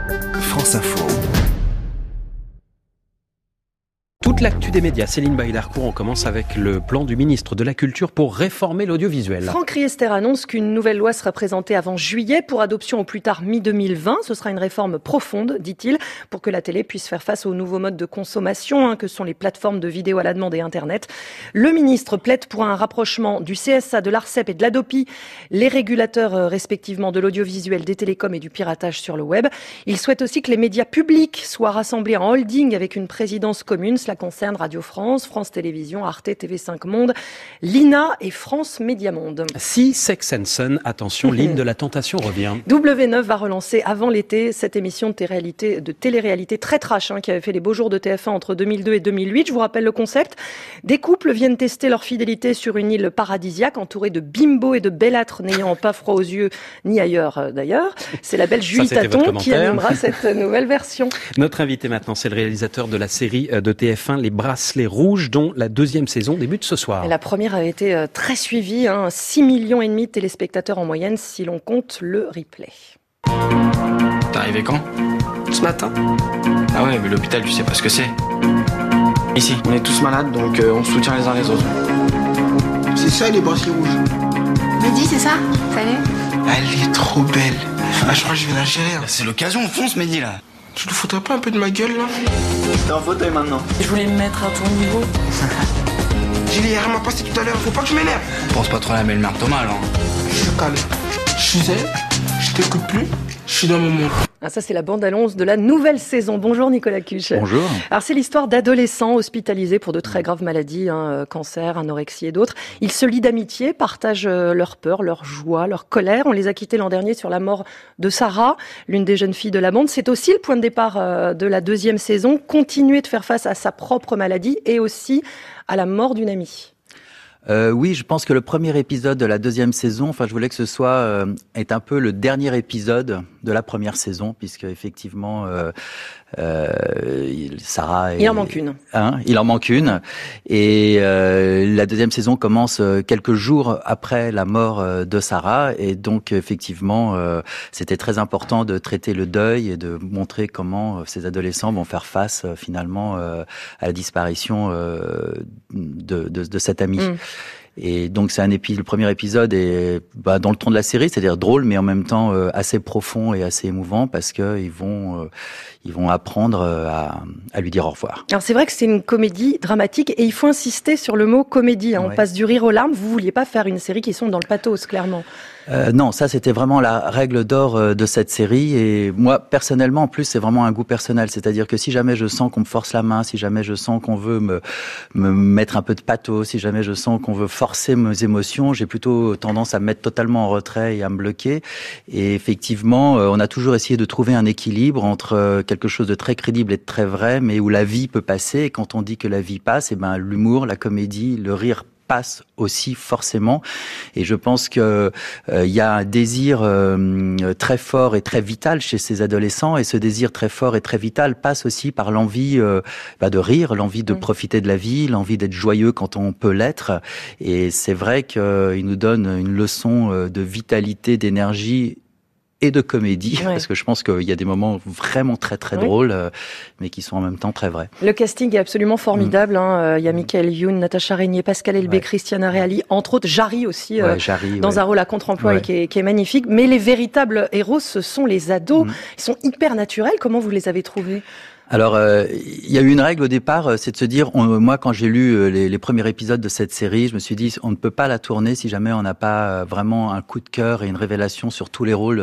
France Info. Toute l'actu des médias, Céline Bailly-Larcourt, on commence avec le plan du ministre de la Culture pour réformer l'audiovisuel. Franck Riester annonce qu'une nouvelle loi sera présentée avant juillet pour adoption au plus tard mi-2020. Ce sera une réforme profonde, dit-il, pour que la télé puisse faire face aux nouveaux modes de consommation que sont les plateformes de vidéo à la demande et Internet. Le ministre plaide pour un rapprochement du CSA, de l'ARCEP et de l'ADOPI, les régulateurs respectivement de l'audiovisuel, des télécoms et du piratage sur le web. Il souhaite aussi que les médias publics soient rassemblés en holding avec une présidence commune. Cela concerne Radio France, France Télévisions, Arte, TV5 Monde, l'INA et France Média Monde. Si Sex and Son, attention, l'hymne de la tentation revient. W9 va relancer avant l'été cette émission de télé-réalité très trash qui avait fait les beaux jours de TF1 entre 2002 et 2008. Je vous rappelle le concept. Des couples viennent tester leur fidélité sur une île paradisiaque entourée de bimbos et de bellâtres n'ayant pas froid aux yeux ni ailleurs d'ailleurs. C'est la belle Julie Taton qui animera cette nouvelle version. Notre invité maintenant, c'est le réalisateur de la série de TF1 Les Bracelets Rouges, dont la deuxième saison débute ce soir. Et la première a été très suivie, 6,5 millions de téléspectateurs en moyenne si l'on compte le replay. T'es arrivé quand ? Ce matin. Ah ouais, mais l'hôpital, tu sais pas ce que c'est. Ici, On est tous malades, donc on se soutient les uns les autres. C'est ça les bracelets rouges. Mehdi, c'est ça ? Salut. Elle est trop belle. Ah, je crois que je vais la gérer. c'est l'occasion, on fonce, Mehdi, là. Tu te foutrais pas un peu de ma gueule là ? T'es en fauteuil maintenant. Je voulais me mettre à ton niveau. J'ai les rien m'a passé tout à l'heure, faut pas que je m'énerve. Pense pas trop à la belle-mère Thomas, alors. Je suis calme. Je suis zen, je t'écoute plus, je suis dans mon monde. Ça, c'est la bande-annonce de la nouvelle saison. Bonjour Nicolas Cuche. Bonjour. Alors, c'est l'histoire d'adolescents hospitalisés pour de très graves maladies, cancer, anorexie et d'autres. Ils se lient d'amitié, partagent leur peur, leur joie, leur colère. On les a quittés l'an dernier sur la mort de Sarah, l'une des jeunes filles de la bande. C'est aussi le point de départ de la deuxième saison. Continuer de faire face à sa propre maladie et aussi à la mort d'une amie. Oui, je pense que le premier épisode de la deuxième saison, je voulais que ce soit est un peu le dernier épisode de la première saison, puisque effectivement Sarah. Il en manque une. Il en manque une, et la deuxième saison commence quelques jours après la mort de Sarah, et donc effectivement c'était très important de traiter le deuil et de montrer comment ces adolescents vont faire face finalement à la disparition de cette amie. Et donc c'est le premier épisode est dans le ton de la série, c'est-à-dire drôle, mais en même temps assez profond et assez émouvant, parce que ils vont apprendre à lui dire au revoir. Alors c'est vrai que c'est une comédie dramatique et il faut insister sur le mot comédie. On passe du rire aux larmes. Vous vouliez pas faire une série qui sont dans le pathos, clairement. Non, ça c'était vraiment la règle d'or de cette série, et moi personnellement en plus c'est vraiment un goût personnel, c'est-à-dire que si jamais je sens qu'on me force la main, si jamais je sens qu'on veut me mettre un peu de pathos, si jamais je sens qu'on veut forcer mes émotions, j'ai plutôt tendance à me mettre totalement en retrait et à me bloquer. Et effectivement, on a toujours essayé de trouver un équilibre entre quelque chose de très crédible et de très vrai, mais où la vie peut passer, et quand on dit que la vie passe, l'humour, la comédie, le rire passe aussi forcément, et je pense que il y a un désir très fort et très vital chez ces adolescents, et ce désir très fort et très vital passe aussi par l'envie de rire, l'envie de profiter de la vie, l'envie d'être joyeux quand on peut l'être, et c'est vrai qu'il nous donne une leçon de vitalité, d'énergie et de comédie, parce que je pense qu'il y a des moments vraiment très très drôles, mais qui sont en même temps très vrais. Le casting est absolument formidable. Il y a Michael Youn, Natacha Régnier, Pascal Elbé, Christiana Reali, entre autres, Jarry aussi, dans un rôle à contre-emploi et qui est magnifique. Mais les véritables héros, ce sont les ados. Ils sont hyper naturels. Comment vous les avez trouvés ? Alors, il y a eu une règle au départ, c'est de se dire, moi quand j'ai lu les premiers épisodes de cette série, je me suis dit, on ne peut pas la tourner si jamais on n'a pas vraiment un coup de cœur et une révélation sur tous les rôles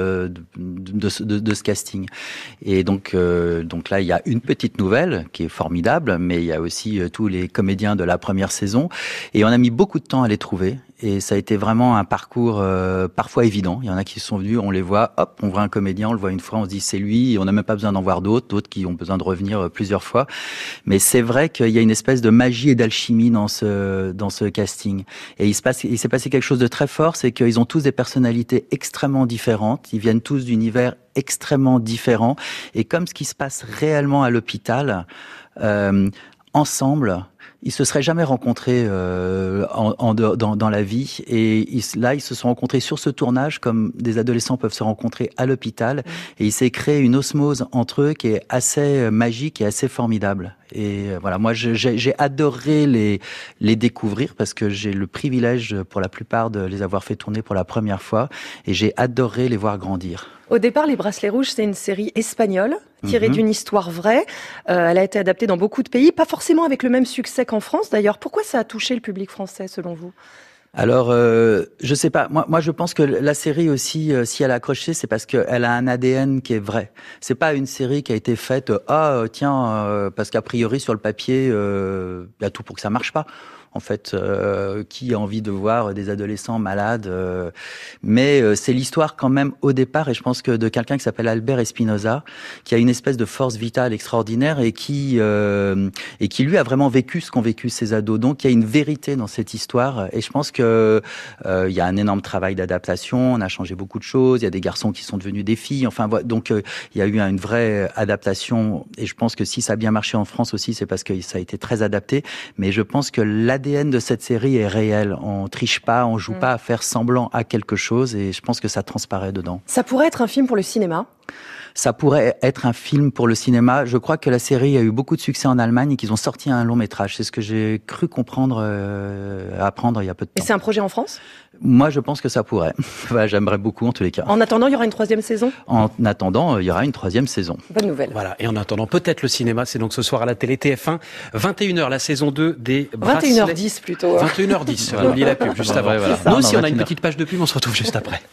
de ce casting. Et donc là, il y a une petite nouvelle qui est formidable, mais il y a aussi tous les comédiens de la première saison, et on a mis beaucoup de temps à les trouver. Et ça a été vraiment un parcours parfois évident. Il y en a qui sont venus, on les voit, hop, on voit un comédien, on le voit une fois, on se dit c'est lui, et on n'a même pas besoin d'en voir d'autres qui ont besoin de revenir plusieurs fois. Mais c'est vrai qu'il y a une espèce de magie et d'alchimie dans ce casting. Et il s'est passé quelque chose de très fort, c'est qu'ils ont tous des personnalités extrêmement différentes, ils viennent tous d'univers extrêmement différents, et comme ce qui se passe réellement à l'hôpital, ensemble, Ils se seraient jamais rencontrés dans la vie, et ils se sont rencontrés sur ce tournage comme des adolescents peuvent se rencontrer à l'hôpital, et il s'est créé une osmose entre eux qui est assez magique et assez formidable. Et voilà, moi j'ai adoré les découvrir parce que j'ai le privilège pour la plupart de les avoir fait tourner pour la première fois, et j'ai adoré les voir grandir. Au départ, Les Bracelets Rouges, c'est une série espagnole tirée d'une histoire vraie. Elle a été adaptée dans beaucoup de pays, pas forcément avec le même succès qu'en France d'ailleurs. Pourquoi ça a touché le public français selon vous ? Alors, je sais pas. Moi, je pense que la série aussi, si elle a accroché, c'est parce qu'elle a un ADN qui est vrai. C'est pas une série qui a été faite, parce qu'a priori sur le papier, y a tout pour que ça marche pas. En fait, qui a envie de voir des adolescents malades, mais c'est l'histoire quand même au départ, et je pense que de quelqu'un qui s'appelle Albert Espinosa, qui a une espèce de force vitale extraordinaire et qui lui a vraiment vécu ce qu'ont vécu ces ados. Donc il y a une vérité dans cette histoire, et je pense que il y a un énorme travail d'adaptation. On a changé beaucoup de choses. Il y a des garçons qui sont devenus des filles. Enfin, donc il y a eu une vraie adaptation, et je pense que si ça a bien marché en France aussi, c'est parce que ça a été très adapté. Mais je pense que l'ADN de cette série est réel. On triche pas, on joue pas à faire semblant à quelque chose, et je pense que ça transparaît dedans. Ça pourrait être un film pour le cinéma ? Ça pourrait être un film pour le cinéma. Je crois que la série a eu beaucoup de succès en Allemagne et qu'ils ont sorti un long métrage. C'est ce que j'ai cru comprendre, apprendre il y a peu de temps. Et c'est un projet en France ? Moi, je pense que ça pourrait. J'aimerais beaucoup en tous les cas. En attendant, il y aura une 3e saison ? En attendant, il y aura une 3e saison. Bonne nouvelle. Voilà. Et en attendant, peut-être le cinéma, c'est donc ce soir à la télé TF1, 21h, la saison 2 des Bracelets. 21h10 plutôt. 21h10. On oublie la pub juste avant. Voilà. Nous aussi, on a une petite page de pub, on se retrouve juste après.